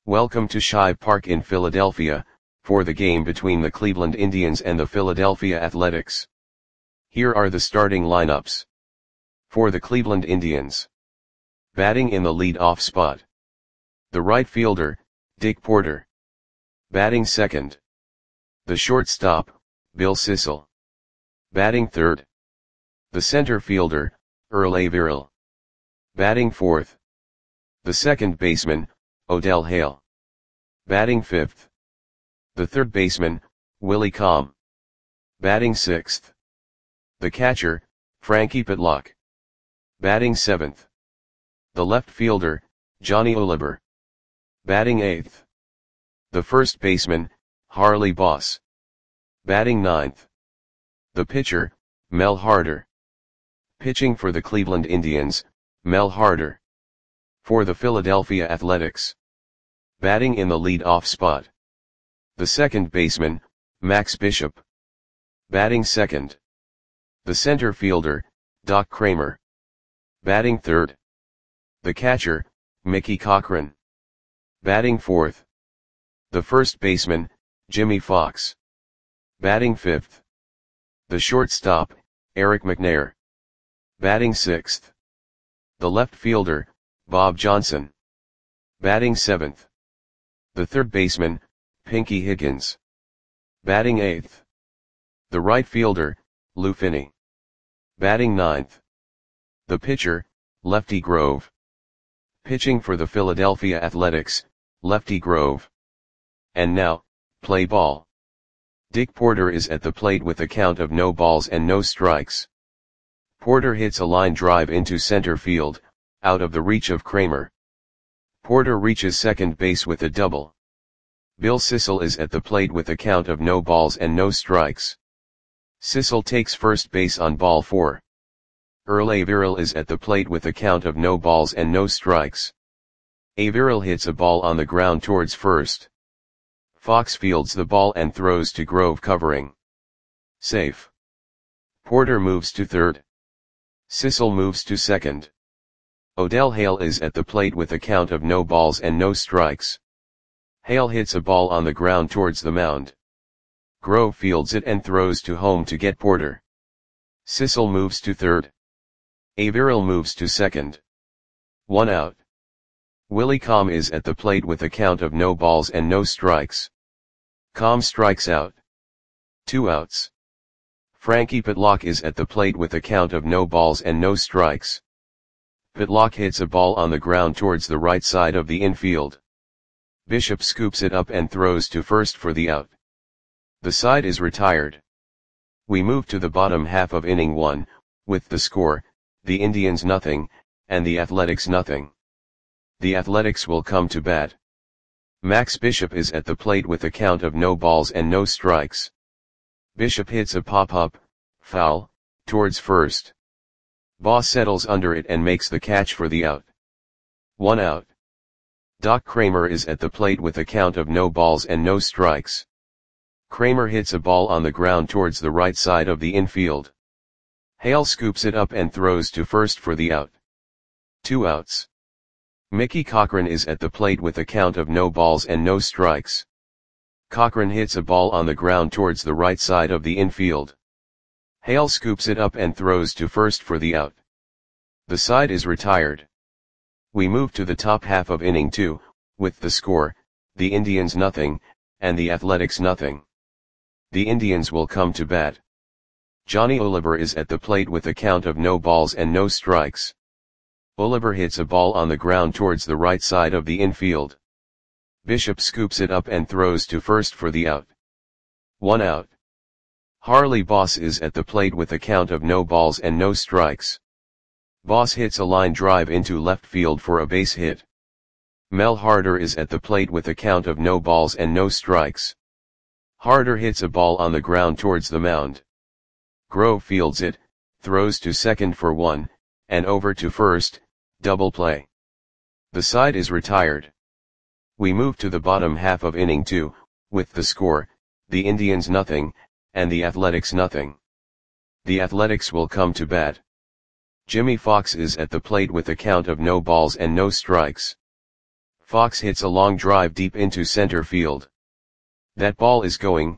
Welcome to Shive Park in Philadelphia, for the game between the Cleveland Indians and the Philadelphia Athletics. Here are the starting lineups. For the Cleveland Indians. Batting in the lead-off spot. The right fielder, Dick Porter. Batting second. The shortstop, Bill Sissel. Batting third. The center fielder, Earl Averill. Batting fourth. The second baseman, Odell Hale. Batting fifth. The third baseman, Willie Comm. Batting sixth. The catcher, Frankie Pitlock. Batting seventh. The left fielder, Johnny Oliver. Batting eighth. The first baseman, Harley Boss. Batting ninth. The pitcher, Mel Harder. Pitching for the Cleveland Indians, Mel Harder. For the Philadelphia Athletics. Batting in the lead-off spot. The second baseman, Max Bishop. Batting second. The center fielder, Doc Kramer. Batting third. The catcher, Mickey Cochrane. Batting fourth. The first baseman, Jimmy Fox. Batting fifth. The shortstop, Eric McNair. Batting sixth. The left fielder, Bob Johnson. Batting seventh. The third baseman, Pinky Higgins. Batting eighth. The right fielder, Lou Finney. Batting ninth. The pitcher, Lefty Grove. Pitching for the Philadelphia Athletics, Lefty Grove. And now, play ball. Dick Porter is at the plate with a count of no balls and no strikes. Porter hits a line drive into center field, out of the reach of Kramer. Porter reaches second base with a double. Bill Sissel is at the plate with a count of no balls and no strikes. Sissel takes first base on ball 4. Earl Averill is at the plate with a count of no balls and no strikes. Averill hits a ball on the ground towards first. Fox fields the ball and throws to Grove covering. Safe. Porter moves to third. Sissel moves to second. Odell Hale is at the plate with a count of no balls and no strikes. Hale hits a ball on the ground towards the mound. Grove fields it and throws to home to get Porter. Sissel moves to third. Averill moves to second. 1 out. Willie Comm is at the plate with a count of no balls and no strikes. Comm strikes out. 2 outs. Frankie Pitlock is at the plate with a count of no balls and no strikes. Pitlock hits a ball on the ground towards the right side of the infield. Bishop scoops it up and throws to first for the out. The side is retired. We move to the bottom half of inning 1, with the score, the Indians nothing, and the Athletics nothing. The Athletics will come to bat. Max Bishop is at the plate with a count of no balls and no strikes. Bishop hits a pop-up, foul, towards first. Boss settles under it and makes the catch for the out. 1 out. Doc Kramer is at the plate with a count of no balls and no strikes. Kramer hits a ball on the ground towards the right side of the infield. Hale scoops it up and throws to first for the out. 2 outs. Mickey Cochrane is at the plate with a count of no balls and no strikes. Cochrane hits a ball on the ground towards the right side of the infield. Hale scoops it up and throws to first for the out. The side is retired. We move to the top half of inning 2, with the score, the Indians nothing, and the Athletics nothing. The Indians will come to bat. Johnny Oliver is at the plate with a count of no balls and no strikes. Oliver hits a ball on the ground towards the right side of the infield. Bishop scoops it up and throws to first for the out. 1 out. Harley Boss is at the plate with a count of no balls and no strikes. Boss hits a line drive into left field for a base hit. Mel Harder is at the plate with a count of no balls and no strikes. Harder hits a ball on the ground towards the mound. Grove fields it, throws to second for 1, and over to first, double play. The side is retired. We move to the bottom half of inning 2, with the score, the Indians nothing, and the Athletics nothing. The Athletics will come to bat. Jimmy Fox is at the plate with a count of no balls and no strikes. Fox hits a long drive deep into center field. That ball is gone.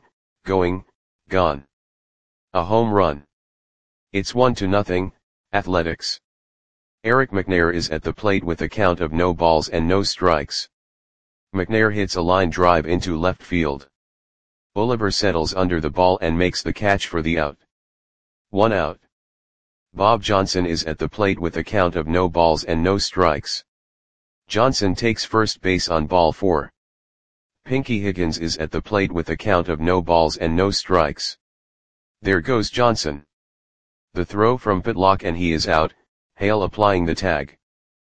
A home run. It's 1-0, Athletics. Eric McNair is at the plate with a count of no balls and no strikes. McNair hits a line drive into left field. Oliver settles under the ball and makes the catch for the out. 1 out. Bob Johnson is at the plate with a count of no balls and no strikes. Johnson takes first base on ball 4. Pinky Higgins is at the plate with a count of no balls and no strikes. There goes Johnson. The throw from Pitlock and he is out, Hale applying the tag.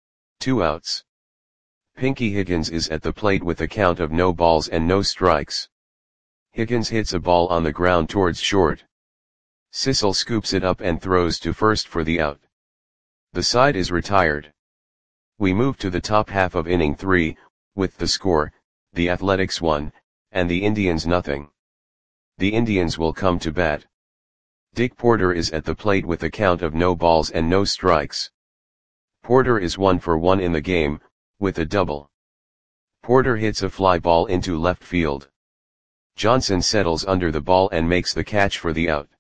2 outs. Pinky Higgins is at the plate with a count of no balls and no strikes. Higgins hits a ball on the ground towards short. Sissel scoops it up and throws to first for the out. The side is retired. We move to the top half of inning 3, with the score, the Athletics 1, and the Indians nothing. The Indians will come to bat. Dick Porter is at the plate with a count of no balls and no strikes. Porter is 1 for 1 in the game, with a double. Porter hits a fly ball into left field. Johnson settles under the ball and makes the catch for the out.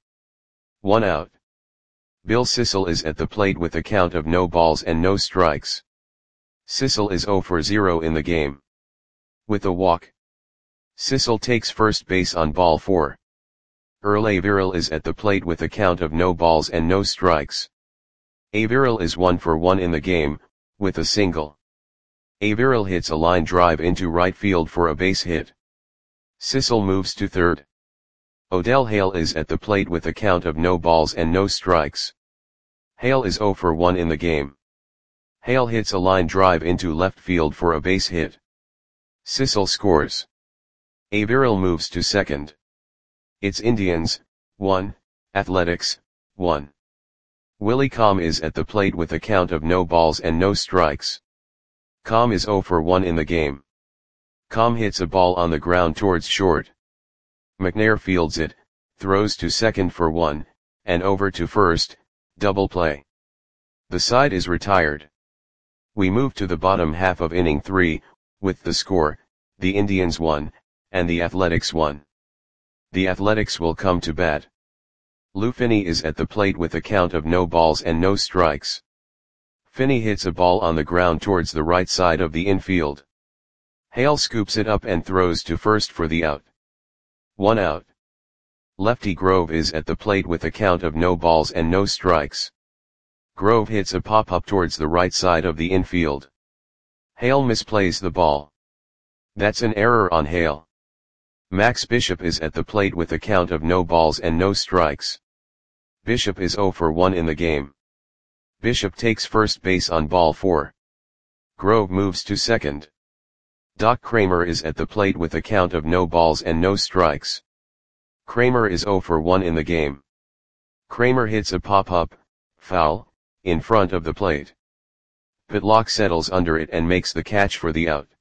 1 out. Bill Sissel is at the plate with a count of no balls and no strikes. Sissel is 0 for 0 in the game. With a walk. Sissel takes first base on ball 4. Earl Averill is at the plate with a count of no balls and no strikes. Averill is 1 for 1 in the game, with a single. Averill hits a line drive into right field for a base hit. Sissel moves to third. Odell Hale is at the plate with a count of no balls and no strikes. Hale is 0 for 1 in the game. Hale hits a line drive into left field for a base hit. Sissel scores. Averill moves to second. It's Indians, 1, Athletics, 1. Willie Comm is at the plate with a count of no balls and no strikes. Comm is 0 for 1 in the game. Comm hits a ball on the ground towards short. McNair fields it, throws to second for 1, and over to first, double play. The side is retired. We move to the bottom half of inning 3, with the score, the Indians 1, and the Athletics 1. The Athletics will come to bat. Lou Finney is at the plate with a count of no balls and no strikes. Finney hits a ball on the ground towards the right side of the infield. Hale scoops it up and throws to first for the out. 1 out. Lefty Grove is at the plate with a count of no balls and no strikes. Grove hits a pop-up towards the right side of the infield. Hale misplays the ball. That's an error on Hale. Max Bishop is at the plate with a count of no balls and no strikes. Bishop is 0 for 1 in the game. Bishop takes first base on ball 4. Grove moves to second. Doc Kramer is at the plate with a count of no balls and no strikes. Kramer is 0 for 1 in the game. Kramer hits a pop-up, foul, in front of the plate. Pitlock settles under it and makes the catch for the out.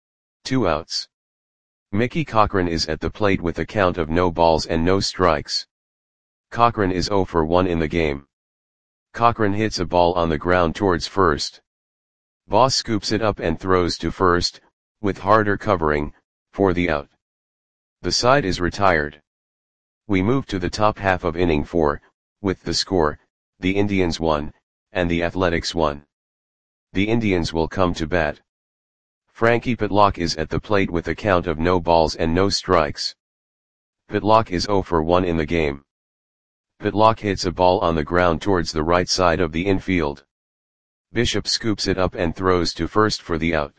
2 outs. Mickey Cochran is at the plate with a count of no balls and no strikes. Cochran is 0 for 1 in the game. Cochran hits a ball on the ground towards first. Boss scoops it up and throws to first, with Harder covering, for the out. The side is retired. We move to the top half of inning 4, with the score, the Indians 1, and the Athletics 1. The Indians will come to bat. Frankie Pitlock is at the plate with a count of no balls and no strikes. Pitlock is 0 for 1 in the game. Pitlock hits a ball on the ground towards the right side of the infield. Bishop scoops it up and throws to first for the out.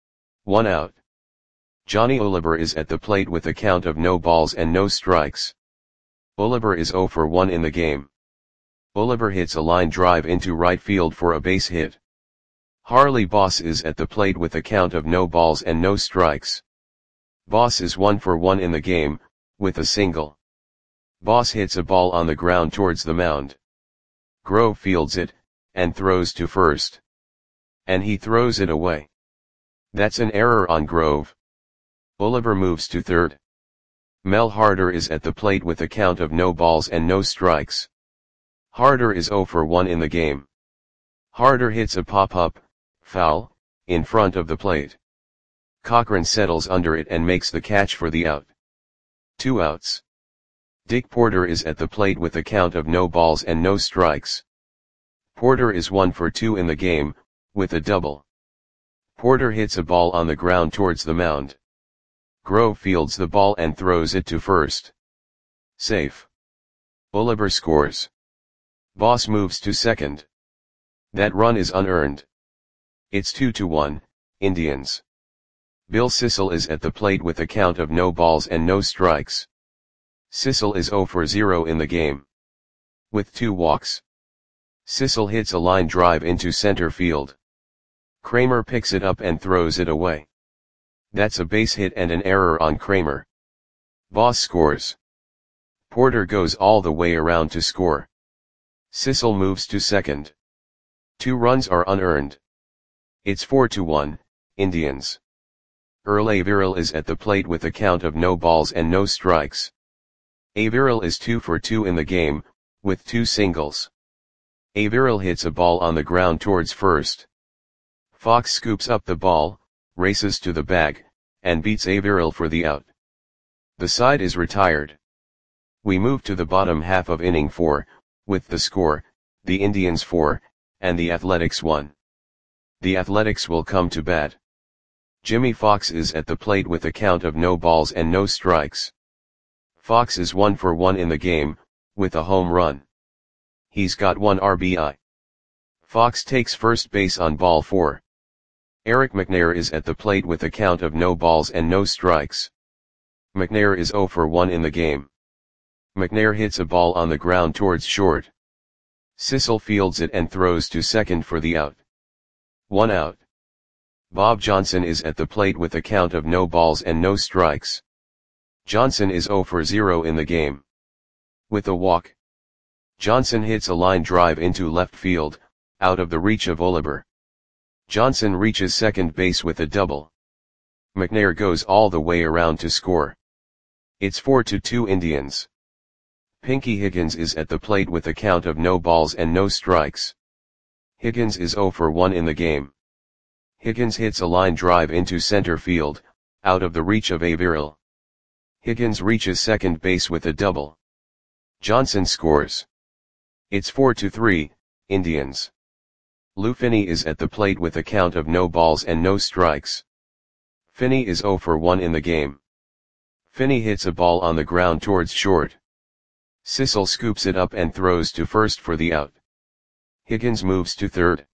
1 out. Johnny Oliver is at the plate with a count of no balls and no strikes. Oliver is 0 for 1 in the game. Oliver hits a line drive into right field for a base hit. Harley Boss is at the plate with a count of no balls and no strikes. Boss is 1 for 1 in the game, with a single. Boss hits a ball on the ground towards the mound. Grove fields it, and throws to first. And he throws it away. That's an error on Grove. Oliver moves to third. Mel Harder is at the plate with a count of no balls and no strikes. Harder is 0 for 1 in the game. Harder hits a pop-up, foul, in front of the plate. Cochran settles under it and makes the catch for the out. 2 outs. Dick Porter is at the plate with a count of no balls and no strikes. Porter is 1 for 2 in the game, with a double. Porter hits a ball on the ground towards the mound. Grove fields the ball and throws it to first. Safe. Oliver scores. Boss moves to second. That run is unearned. It's 2-1, Indians. Bill Sissel is at the plate with a count of no balls and no strikes. Sissel is 0 for 0 in the game. With 2 walks. Sissel hits a line drive into center field. Kramer picks it up and throws it away. That's a base hit and an error on Kramer. Boss scores. Porter goes all the way around to score. Sissel moves to second. 2 runs are unearned. It's 4-1, Indians. Earl Averill is at the plate with a count of no balls and no strikes. Averill is 2 for 2 in the game, with 2 singles. Averill hits a ball on the ground towards first. Fox scoops up the ball, races to the bag, and beats Averill for the out. The side is retired. We move to the bottom half of inning 4, with the score, the Indians 4, and the Athletics 1. The Athletics will come to bat. Jimmy Fox is at the plate with a count of no balls and no strikes. Fox is 1 for 1 in the game, with a home run. He's got 1 RBI. Fox takes first base on ball 4. Eric McNair is at the plate with a count of no balls and no strikes. McNair is 0 for 1 in the game. McNair hits a ball on the ground towards short. Sissel fields it and throws to second for the out. 1 out. Bob Johnson is at the plate with a count of no balls and no strikes. Johnson is 0 for 0 in the game. With a walk. Johnson hits a line drive into left field, out of the reach of Oliver. Johnson reaches second base with a double. McNair goes all the way around to score. It's 4-2 Indians. Pinky Higgins is at the plate with a count of no balls and no strikes. Higgins is 0 for 1 in the game. Higgins hits a line drive into center field, out of the reach of Averill. Higgins reaches second base with a double. Johnson scores. It's 4-3, Indians. Lou Finney is at the plate with a count of no balls and no strikes. Finney is 0 for 1 in the game. Finney hits a ball on the ground towards short. Sissel scoops it up and throws to first for the out. Higgins moves to third.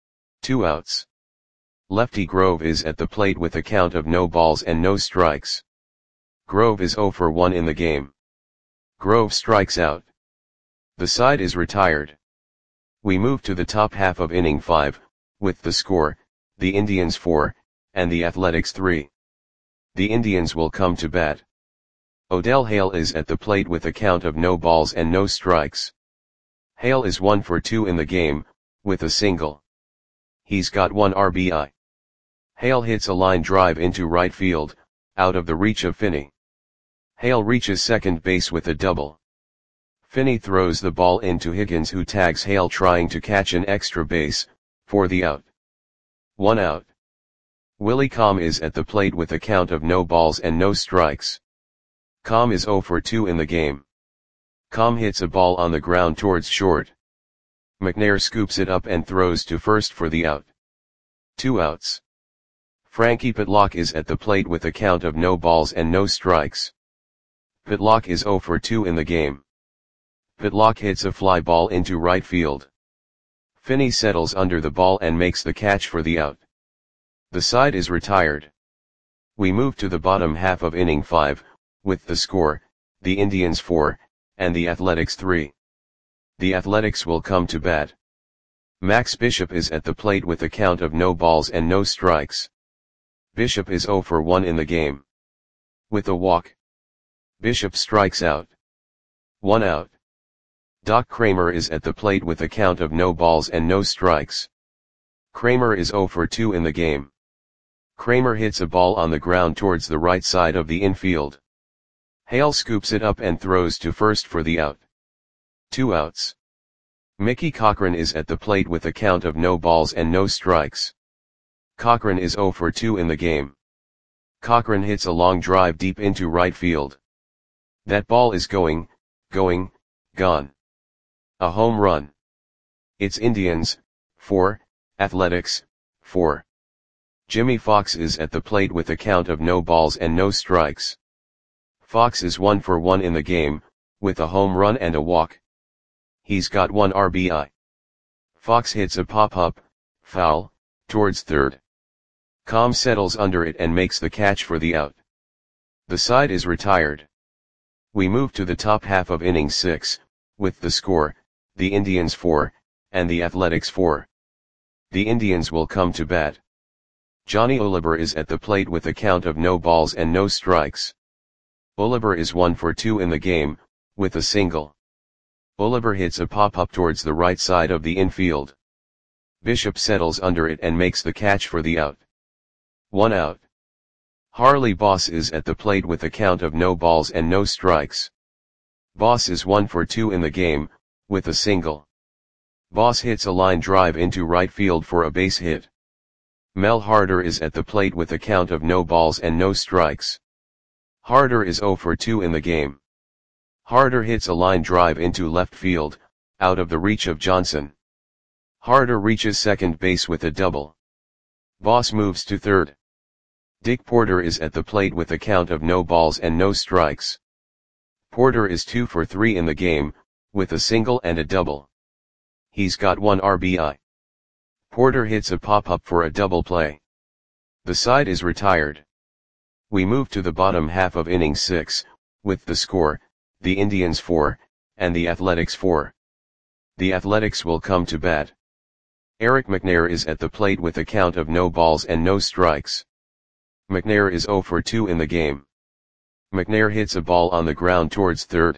2 outs. Lefty Grove is at the plate with a count of no balls and no strikes. Grove is 0 for 1 in the game. Grove strikes out. The side is retired. We move to the top half of inning 5, with the score, the Indians 4, and the Athletics 3. The Indians will come to bat. Odell Hale is at the plate with a count of no balls and no strikes. Hale is 1 for 2 in the game, with a single. He's got 1 RBI. Hale hits a line drive into right field, out of the reach of Finney. Hale reaches second base with a double. Finney throws the ball into Higgins, who tags Hale trying to catch an extra base, for the out. 1 out. Willie Comm is at the plate with a count of no balls and no strikes. Comm is 0 for 2 in the game. Comm hits a ball on the ground towards short. McNair scoops it up and throws to first for the out. 2 outs. Frankie Pitlock is at the plate with a count of no balls and no strikes. Pitlock is 0 for 2 in the game. Pitlock hits a fly ball into right field. Finney settles under the ball and makes the catch for the out. The side is retired. We move to the bottom half of inning 5, with the score, the Indians 4, and the Athletics 3. The Athletics will come to bat. Max Bishop is at the plate with a count of no balls and no strikes. Bishop is 0 for 1 in the game. With a walk. Bishop strikes out. 1 out. Doc Kramer is at the plate with a count of no balls and no strikes. Kramer is 0 for 2 in the game. Kramer hits a ball on the ground towards the right side of the infield. Hale scoops it up and throws to first for the out. 2 outs. Mickey Cochran is at the plate with a count of no balls and no strikes. Cochran is 0 for 2 in the game. Cochran hits a long drive deep into right field. That ball is going, gone. A home run. It's Indians, 4, Athletics, 4. Jimmy Fox is at the plate with a count of no balls and no strikes. Fox is 1 for 1 in the game, with a home run and a walk. He's got 1 RBI. Fox hits a pop-up, foul, towards third. Com settles under it and makes the catch for the out. The side is retired. We move to the top half of inning 6, with the score, the Indians 4, and the Athletics 4. The Indians will come to bat. Johnny Oliver is at the plate with a count of no balls and no strikes. Oliver is 1 for 2 in the game, with a single. Oliver hits a pop-up towards the right side of the infield. Bishop settles under it and makes the catch for the out. 1 out. Harley Boss is at the plate with a count of no balls and no strikes. Boss is 1 for 2 in the game, with a single. Boss hits a line drive into right field for a base hit. Mel Harder is at the plate with a count of no balls and no strikes. Harder is 0 for 2 in the game. Harder hits a line drive into left field, out of the reach of Johnson. Harder reaches second base with a double. Boss moves to third. Dick Porter is at the plate with a count of no balls and no strikes. Porter is 2 for 3 in the game, with a single and a double. He's got 1 RBI. Porter hits a pop-up for a double play. The side is retired. We move to the bottom half of inning 6, with the score, the Indians 4, and the Athletics 4. The Athletics will come to bat. Eric McNair is at the plate with a count of no balls and no strikes. McNair is 0 for 2 in the game. McNair hits a ball on the ground towards third.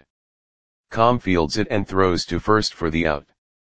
Com fields it and throws to first for the out.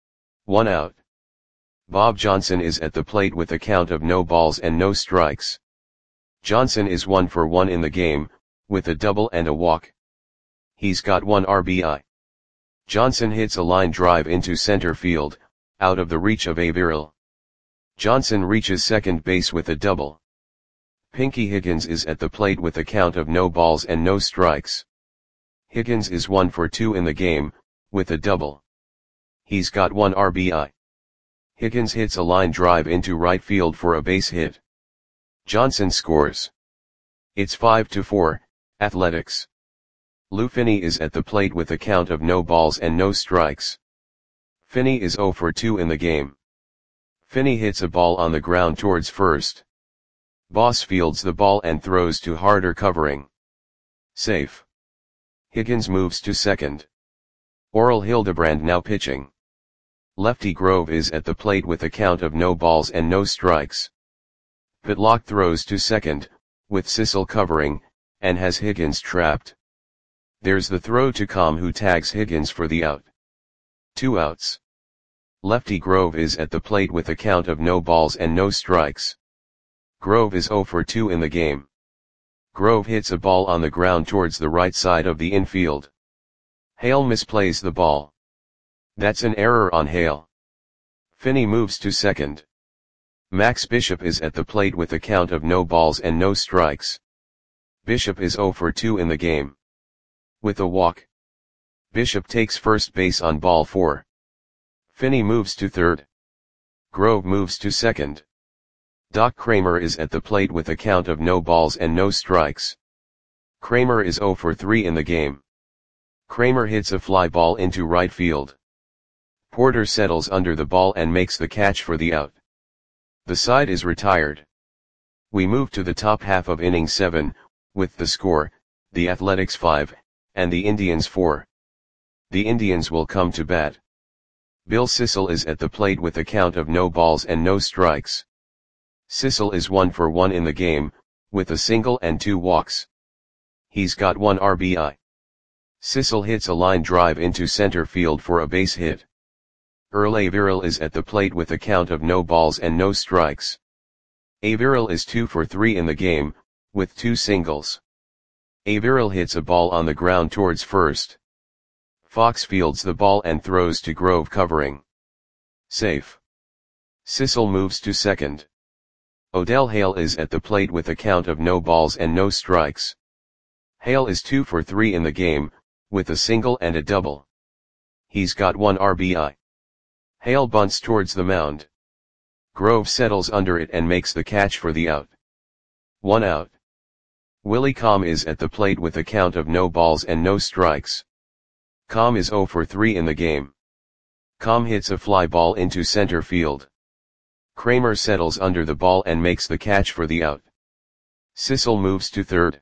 1 out. Bob Johnson is at the plate with a count of no balls and no strikes. Johnson is 1 for 1 in the game, with a double and a walk. He's got 1 RBI. Johnson hits a line drive into center field, out of the reach of Averill. Johnson reaches second base with a double. Pinky Higgins is at the plate with a count of no balls and no strikes. Higgins is 1 for 2 in the game, with a double. He's got 1 RBI. Higgins hits a line drive into right field for a base hit. Johnson scores. It's 5-4, Athletics. Lou Finney is at the plate with a count of no balls and no strikes. Finney is 0 for 2 in the game. Finney hits a ball on the ground towards first. Boss fields the ball and throws to Harder covering. Safe. Higgins moves to second. Oral Hildebrand now pitching. Lefty Grove is at the plate with a count of no balls and no strikes. Pitlock throws to second, with Sissel covering, and has Higgins trapped. There's the throw to Com, who tags Higgins for the out. 2 outs. Lefty Grove is at the plate with a count of no balls and no strikes. Grove is 0 for 2 in the game. Grove hits a ball on the ground towards the right side of the infield. Hale misplays the ball. That's an error on Hale. Finney moves to second. Max Bishop is at the plate with a count of no balls and no strikes. Bishop is 0 for 2 in the game. With a walk. Bishop takes first base on ball 4. Finney moves to third. Grove moves to second. Doc Kramer is at the plate with a count of no balls and no strikes. Kramer is 0 for 3 in the game. Kramer hits a fly ball into right field. Porter settles under the ball and makes the catch for the out. The side is retired. We move to the top half of inning 7, with the score, the Athletics 5, and the Indians 4. The Indians will come to bat. Bill Sissel is at the plate with a count of no balls and no strikes. Sissel is 1 for 1 in the game, with a single and 2 walks. He's got 1 RBI. Sissel hits a line drive into center field for a base hit. Earl Averill is at the plate with a count of no balls and no strikes. Averill is 2 for 3 in the game, with 2 singles. Averill hits a ball on the ground towards first. Fox fields the ball and throws to Grove covering. Safe. Sissel moves to second. Odell Hale is at the plate with a count of no balls and no strikes. Hale is 2 for 3 in the game, with a single and a double. He's got 1 RBI. Hale bunts towards the mound. Grove settles under it and makes the catch for the out. 1 out. Willie Comm is at the plate with a count of no balls and no strikes. Comm is 0 for 3 in the game. Comm hits a fly ball into center field. Kramer settles under the ball and makes the catch for the out. Sissel moves to third.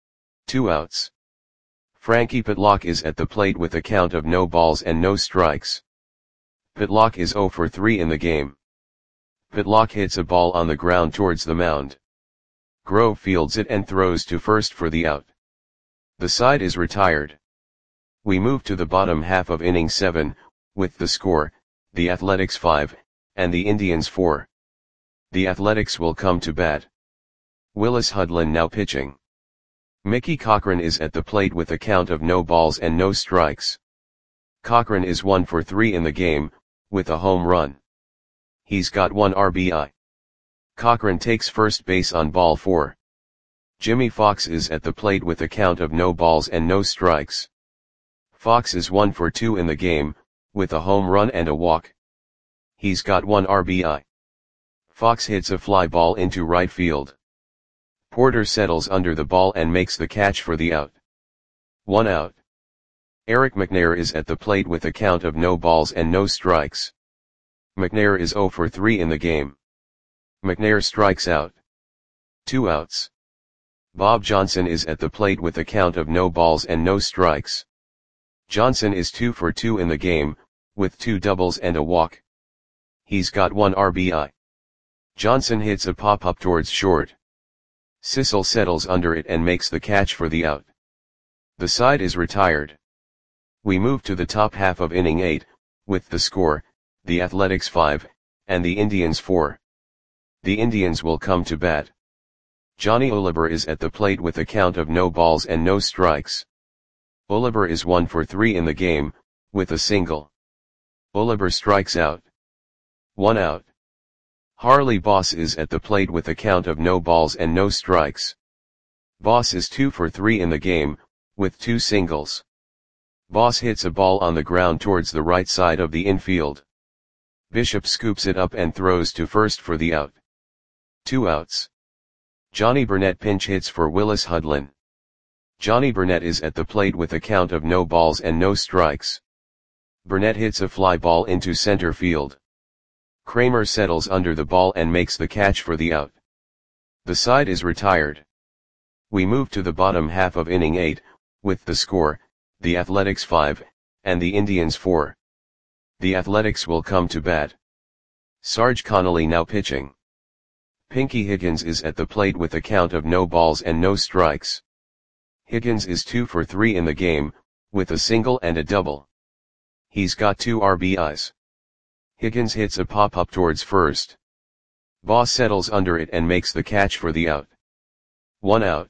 2 outs. Frankie Pitlock is at the plate with a count of no balls and no strikes. Pitlock is 0 for 3 in the game. Pitlock hits a ball on the ground towards the mound. Grove fields it and throws to first for the out. The side is retired. We move to the bottom half of inning 7, with the score, the Athletics 5, and the Indians 4. The Athletics will come to bat. Willis Hudlin now pitching. Mickey Cochran is at the plate with a count of no balls and no strikes. Cochran is 1 for 3 in the game, with a home run. He's got 1 RBI. Cochran takes first base on ball 4. Jimmy Fox is at the plate with a count of no balls and no strikes. Fox is 1 for 2 in the game, with a home run and a walk. He's got 1 RBI. Fox hits a fly ball into right field. Porter settles under the ball and makes the catch for the out. 1 out. Eric McNair is at the plate with a count of no balls and no strikes. McNair is 0 for 3 in the game. McNair strikes out. 2 outs. Bob Johnson is at the plate with a count of no balls and no strikes. Johnson is 2 for 2 in the game, with 2 doubles and a walk. He's got 1 RBI. Johnson hits a pop-up towards short. Sissel settles under it and makes the catch for the out. The side is retired. We move to the top half of inning 8, with the score, the Athletics 5, and the Indians 4. The Indians will come to bat. Johnny Oliver is at the plate with a count of no balls and no strikes. Oliver is 1 for 3 in the game, with a single. Oliver strikes out. 1 out. Harley Boss is at the plate with a count of no balls and no strikes. Boss is 2 for 3 in the game, with 2 singles. Boss hits a ball on the ground towards the right side of the infield. Bishop scoops it up and throws to first for the out. 2 outs. Johnny Burnett pinch hits for Willis Hudlin. Johnny Burnett is at the plate with a count of no balls and no strikes. Burnett hits a fly ball into center field. Kramer settles under the ball and makes the catch for the out. The side is retired. We move to the bottom half of inning 8, with the score, the Athletics 5, and the Indians 4. The Athletics will come to bat. Sarge Connolly now pitching. Pinky Higgins is at the plate with a count of no balls and no strikes. Higgins is 2 for 3 in the game, with a single and a double. He's got 2 RBIs. Higgins hits a pop-up towards first. Boss settles under it and makes the catch for the out. 1 out.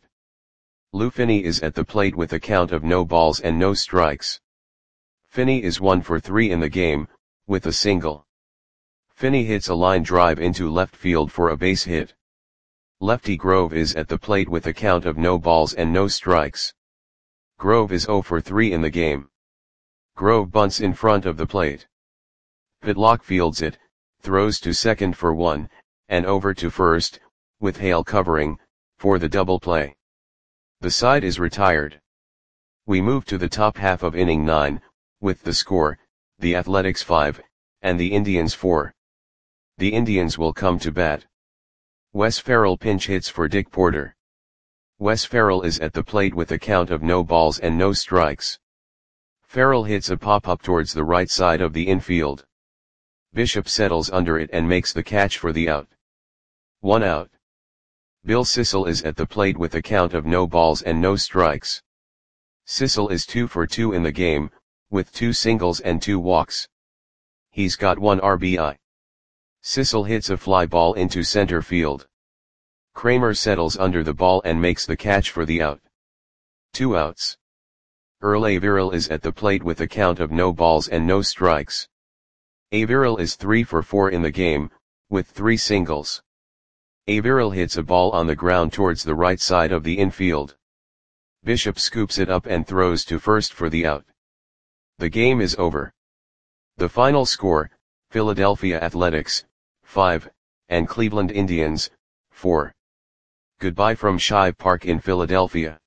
Lou Finney is at the plate with a count of no balls and no strikes. Finney is 1 for 3 in the game, with a single. Finney hits a line drive into left field for a base hit. Lefty Grove is at the plate with a count of no balls and no strikes. Grove is 0 for 3 in the game. Grove bunts in front of the plate. Pitlock fields it, throws to second for 1, and over to first, with Hale covering, for the double play. The side is retired. We move to the top half of inning 9, with the score, the Athletics 5, and the Indians 4. The Indians will come to bat. Wes Farrell pinch hits for Dick Porter. Wes Farrell is at the plate with a count of no balls and no strikes. Farrell hits a pop-up towards the right side of the infield. Bishop settles under it and makes the catch for the out. 1 out. Bill Sissel is at the plate with a count of no balls and no strikes. Sissel is 2 for 2 in the game, with 2 singles and 2 walks. He's got 1 RBI. Sissel hits a fly ball into center field. Kramer settles under the ball and makes the catch for the out. 2 outs. Earl Averill is at the plate with a count of no balls and no strikes. Averill is 3 for 4 in the game, with 3 singles. Averill hits a ball on the ground towards the right side of the infield. Bishop scoops it up and throws to first for the out. The game is over. The final score, Philadelphia Athletics, 5, and Cleveland Indians, 4. Goodbye from Shibe Park in Philadelphia.